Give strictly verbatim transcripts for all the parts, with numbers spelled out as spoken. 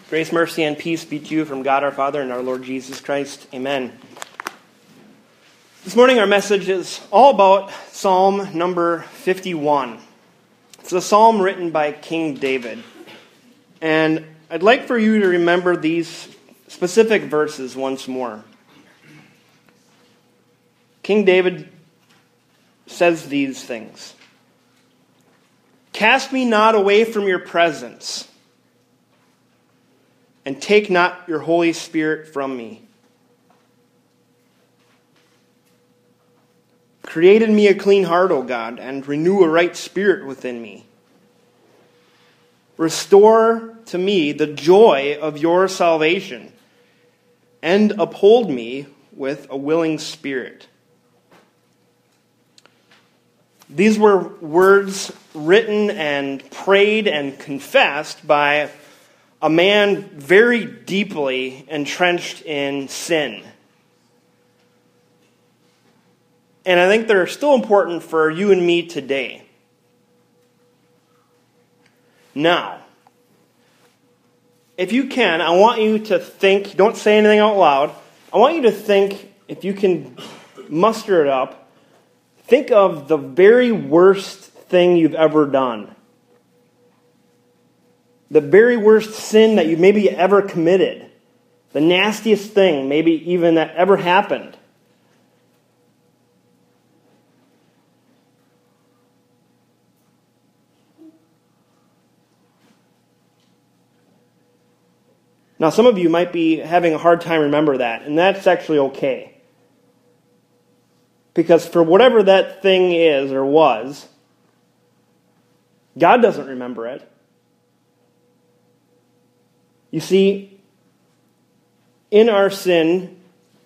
Grace, mercy, and peace be to you from God our Father and our Lord Jesus Christ. Amen. This morning our message is all about Psalm number fifty-one. It's a psalm written by King David. And I'd like for you to remember these specific verses once more. King David says these things. Cast me not away from your presence, and take not your Holy Spirit from me. Create in me a clean heart, O God, and renew a right spirit within me. Restore to me the joy of your salvation, and uphold me with a willing spirit. These were words written and prayed and confessed by a man very deeply entrenched in sin. And I think they're still important for you and me today. Now, if you can, I want you to think, don't say anything out loud, I want you to think, if you can muster it up, think of the very worst thing you've ever done. The very worst sin that you maybe ever committed. The nastiest thing maybe even that ever happened. Now, some of you might be having a hard time remember that, and that's actually okay. Because for whatever that thing is or was, God doesn't remember it. You see, in our sin,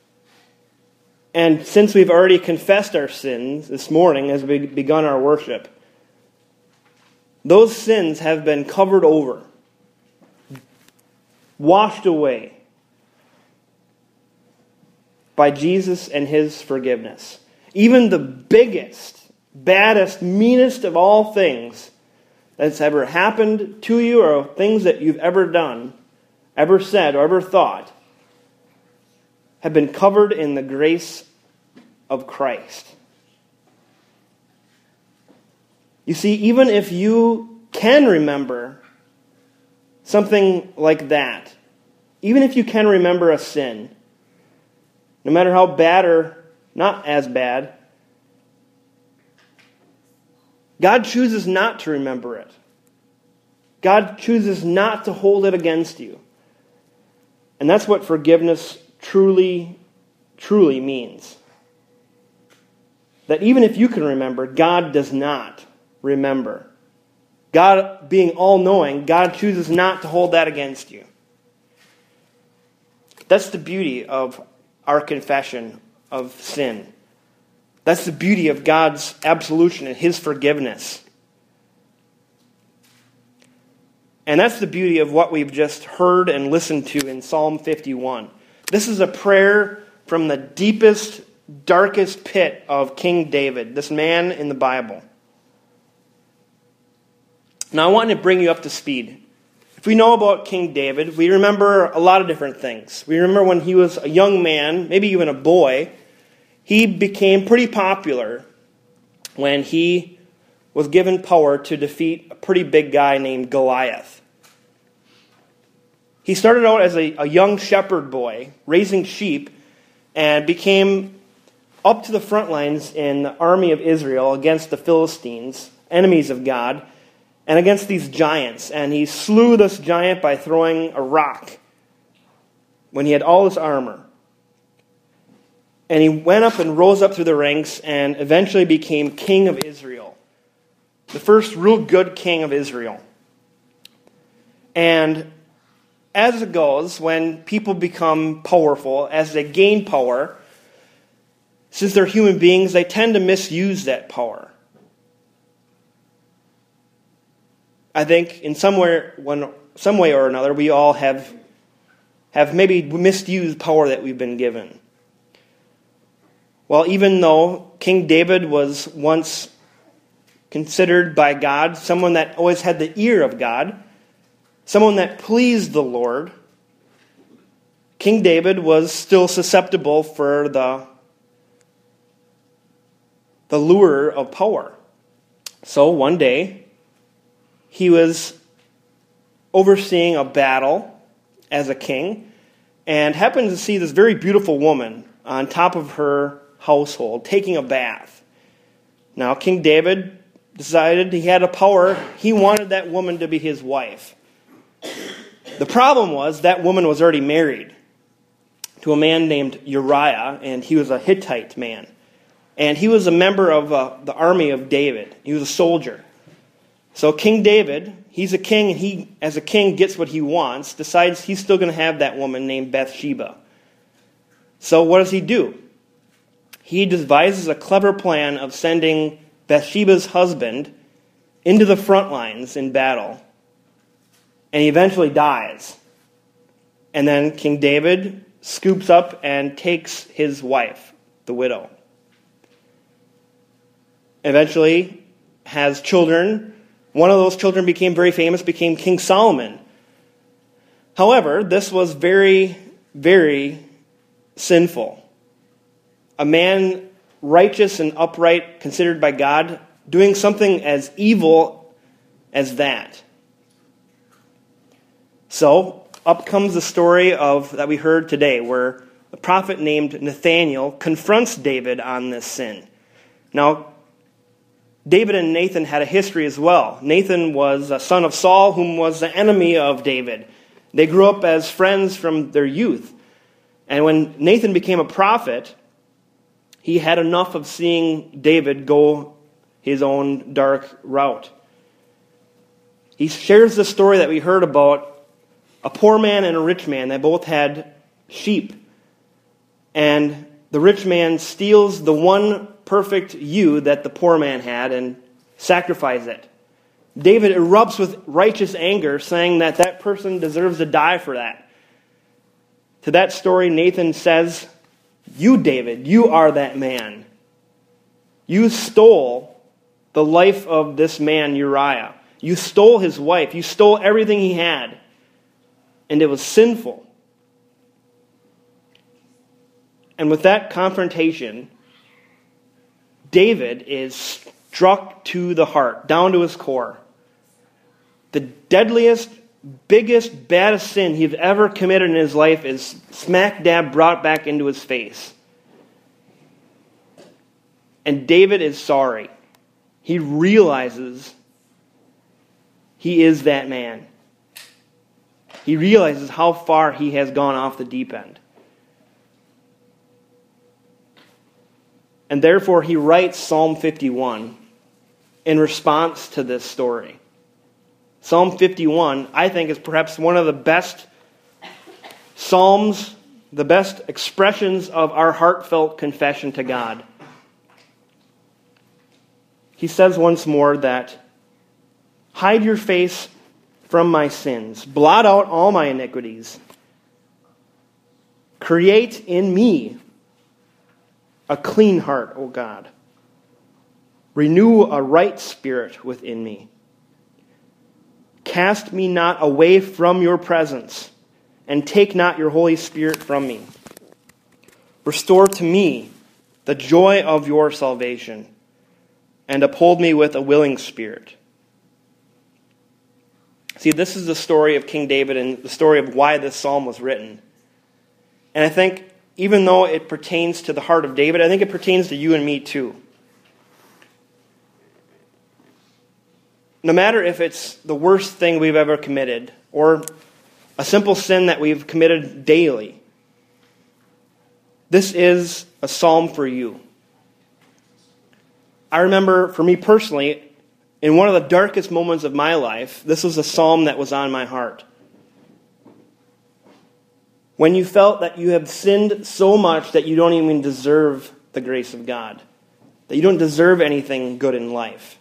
and since we've already confessed our sins this morning as we begun our worship, those sins have been covered over, washed away by Jesus and His forgiveness. Even the biggest, baddest, meanest of all things that's ever happened to you or things that you've ever done, ever said, or ever thought, have been covered in the grace of Christ. You see, even if you can remember something like that, even if you can remember a sin, no matter how bad or not as bad, God chooses not to remember it. God chooses not to hold it against you. And that's what forgiveness truly, truly means. That even if you can remember, God does not remember. God, being all-knowing, God chooses not to hold that against you. That's the beauty of our confession of sin. That's the beauty of God's absolution and His forgiveness. And that's the beauty of what we've just heard and listened to in Psalm fifty-one. This is a prayer from the deepest, darkest pit of King David, this man in the Bible. Now I want to bring you up to speed. If we know about King David, we remember a lot of different things. We remember when he was a young man, maybe even a boy, he became pretty popular when he was given power to defeat a pretty big guy named Goliath. He started out as a, a young shepherd boy, raising sheep, and became up to the front lines in the army of Israel against the Philistines, enemies of God, and against these giants. And he slew this giant by throwing a rock when he had all his armor. And he went up and rose up through the ranks and eventually became king of Israel. The first real good king of Israel. And as it goes, when people become powerful, as they gain power, since they're human beings, they tend to misuse that power. I think in some way, one, some way or another, we all have, have maybe misused power that we've been given. Well, even though King David was once considered by God someone that always had the ear of God, someone that pleased the Lord, King David was still susceptible for the, the lure of power. So one day, he was overseeing a battle as a king and happened to see this very beautiful woman on top of her household taking a bath. Now, King David decided he had a power. He wanted that woman to be his wife. The problem was that woman was already married to a man named Uriah, and he was a Hittite man. And he was a member of uh, the army of David. He was a soldier. So King David, he's a king, and he, as a king, gets what he wants, decides he's still going to have that woman named Bathsheba. So what does he do? He devises a clever plan of sending Bathsheba's husband into the front lines in battle. And he eventually dies. And then King David scoops up and takes his wife, the widow. Eventually has children. One of those children became very famous, became King Solomon. However, this was very, very sinful. A man righteous and upright, considered by God, doing something as evil as that. So, up comes the story of that we heard today, where a prophet named Nathaniel confronts David on this sin. Now, David and Nathan had a history as well. Nathan was a son of Saul, whom was the enemy of David. They grew up as friends from their youth. And when Nathan became a prophet, he had enough of seeing David go his own dark route. He shares the story that we heard about a poor man and a rich man that both had sheep. And the rich man steals the one perfect ewe that the poor man had and sacrifices it. David erupts with righteous anger, saying that that person deserves to die for that. To that story, Nathan says, "You, David, you are that man. You stole the life of this man, Uriah. You stole his wife. You stole everything he had. And it was sinful." And with that confrontation, David is struck to the heart, down to his core. The deadliest, biggest, baddest sin he's ever committed in his life is smack dab brought back into his face. And David is sorry. He realizes he is that man. He realizes how far he has gone off the deep end. And therefore he writes Psalm fifty-one in response to this story. Psalm fifty-one, I think, is perhaps one of the best psalms, the best expressions of our heartfelt confession to God. He says once more that, "Hide your face from my sins. Blot out all my iniquities. Create in me a clean heart, O God. Renew a right spirit within me. Cast me not away from your presence, and take not your Holy Spirit from me. Restore to me the joy of your salvation, and uphold me with a willing spirit." See, this is the story of King David and the story of why this psalm was written. And I think, even though it pertains to the heart of David, I think it pertains to you and me too. No matter if it's the worst thing we've ever committed, or a simple sin that we've committed daily, this is a psalm for you. I remember, for me personally, in one of the darkest moments of my life, this was a psalm that was on my heart. When you felt that you have sinned so much that you don't even deserve the grace of God, that you don't deserve anything good in life.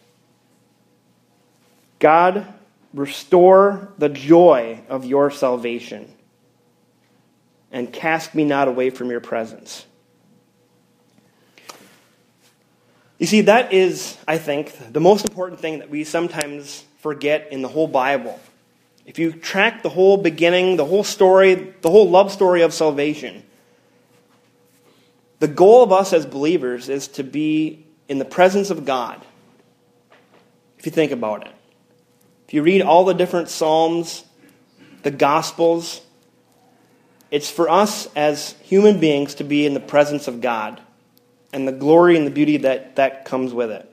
God, restore the joy of your salvation, and cast me not away from your presence. You see, that is, I think, the most important thing that we sometimes forget in the whole Bible, if you track the whole beginning, the whole story, the whole love story of salvation, the goal of us as believers is to be in the presence of God. If you think about it. If you read all the different Psalms, the Gospels, it's for us as human beings to be in the presence of God and the glory and the beauty that, that comes with it.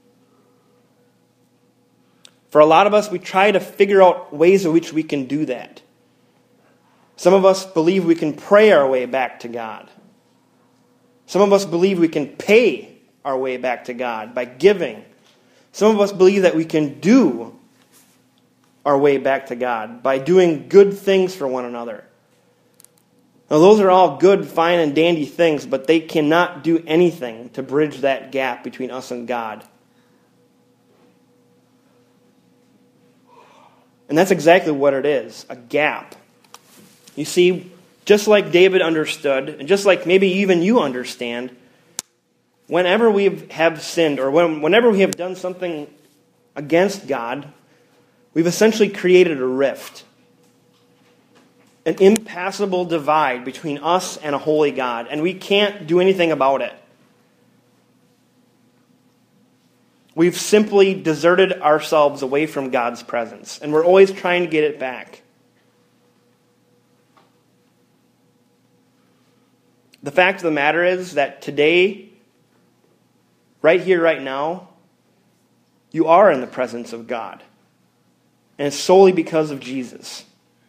For a lot of us, we try to figure out ways in which we can do that. Some of us believe we can pray our way back to God. Some of us believe we can pay our way back to God by giving. Some of us believe that we can do our way back to God by doing good things for one another. Now, those are all good, fine, and dandy things, but they cannot do anything to bridge that gap between us and God. And that's exactly what it is, a gap. You see, just like David understood, and just like maybe even you understand, whenever we have sinned, or when, whenever we have done something against God, we've essentially created a rift. An impassable divide between us and a holy God, and we can't do anything about it. We've simply deserted ourselves away from God's presence, and we're always trying to get it back. The fact of the matter is that today, right here, right now, you are in the presence of God. And it's solely because of Jesus.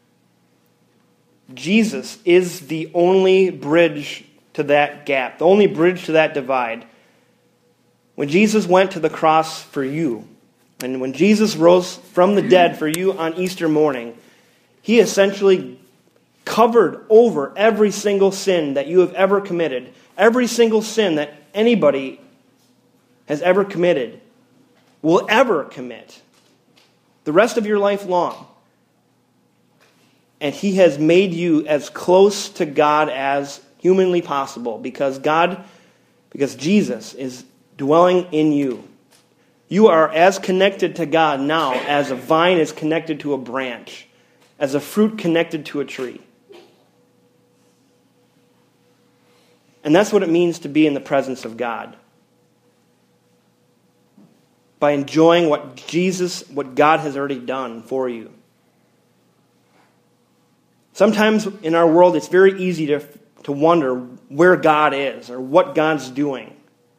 Jesus is the only bridge to that gap, the only bridge to that divide. When Jesus went to the cross for you, and when Jesus rose from the dead for you on Easter morning, he essentially covered over every single sin that you have ever committed, every single sin that anybody has ever committed, will ever commit, the rest of your life long. And he has made you as close to God as humanly possible because God, because Jesus is dwelling in you. You are as connected to God now as a vine is connected to a branch, as a fruit connected to a tree. And that's what it means to be in the presence of God. By enjoying what Jesus, what God has already done for you. Sometimes in our world it's very easy to, to wonder where God is or what God's doing.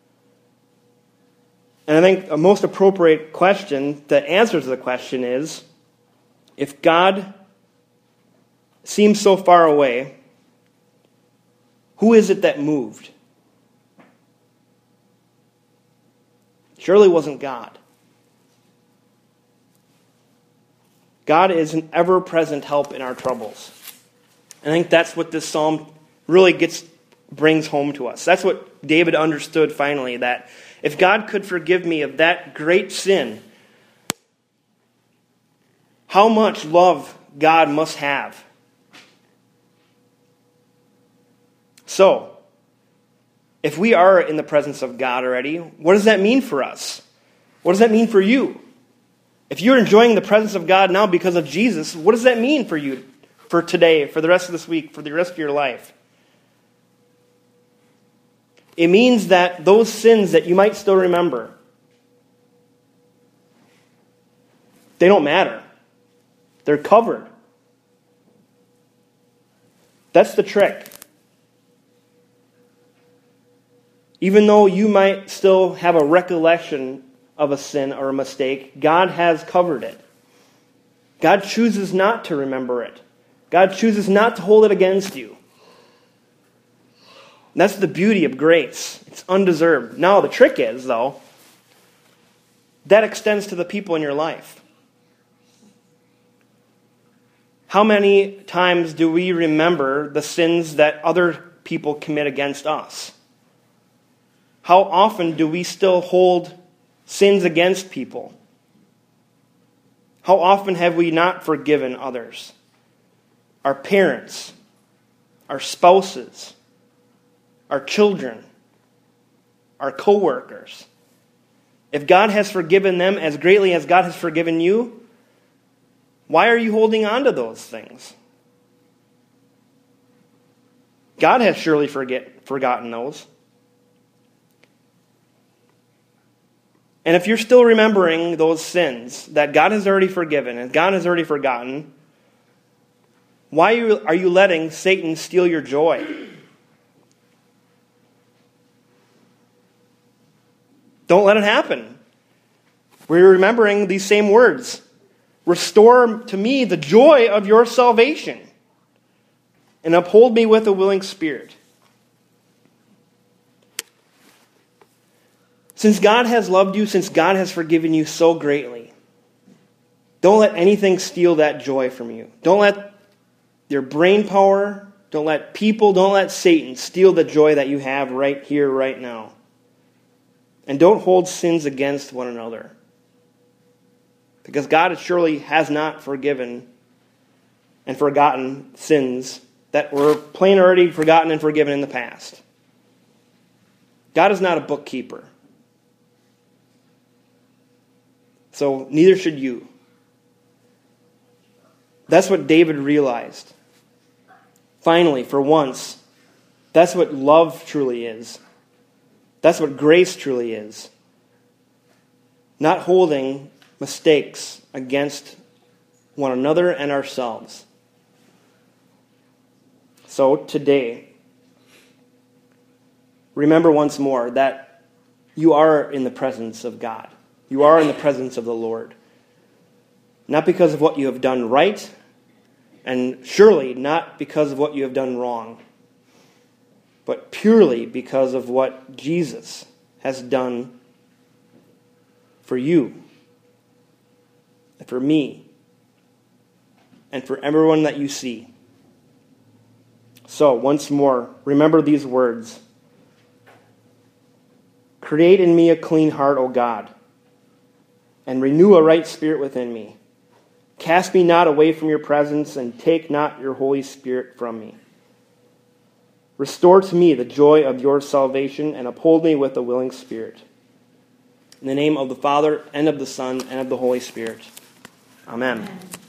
And I think a most appropriate question, the answer to the question is, if God seems so far away, who is it that moved? Surely it wasn't God. God is an ever-present help in our troubles. And I think that's what this psalm really gets brings home to us. That's what David understood finally, that if God could forgive me of that great sin, how much love God must have. So, if we are in the presence of God already, what does that mean for us? What does that mean for you? If you're enjoying the presence of God now because of Jesus, what does that mean for you, for today, for the rest of this week, for the rest of your life? It means that those sins that you might still remember, they don't matter. They're covered. That's the trick. Even though you might still have a recollection of a sin or a mistake, God has covered it. God chooses not to remember it. God chooses not to hold it against you. And that's the beauty of grace. It's undeserved. Now, the trick is, though, that extends to the people in your life. How many times do we remember the sins that other people commit against us? How often do we still hold sins against people? How often have we not forgiven others? Our parents, our spouses, our children, our co-workers. If God has forgiven them as greatly as God has forgiven you, Why are you holding on to those things? God has surely forget, forgotten those. And if you're still remembering those sins that God has already forgiven and God has already forgotten, why are you, are you letting Satan steal your joy? Don't let it happen. We're remembering these same words. Restore to me the joy of your salvation, and uphold me with a willing spirit. Since God has loved you, since God has forgiven you so greatly, don't let anything steal that joy from you. Don't let your brain power, don't let people, don't let Satan steal the joy that you have right here, right now. And don't hold sins against one another. Because God surely has not forgiven and forgotten sins that were plain already forgotten and forgiven in the past. God is not a bookkeeper. So neither should you. That's what David realized. Finally, for once, that's what love truly is. That's what grace truly is. Not holding mistakes against one another and ourselves. So today, remember once more that you are in the presence of God. You are in the presence of the Lord. Not because of what you have done right, and surely not because of what you have done wrong, but purely because of what Jesus has done for you, and for me, and for everyone that you see. So, once more, remember these words. Create in me a clean heart, O God, and renew a right spirit within me. Cast me not away from your presence, and take not your Holy Spirit from me. Restore to me the joy of your salvation, and uphold me with a willing spirit. In the name of the Father, and of the Son, and of the Holy Spirit. Amen. Amen.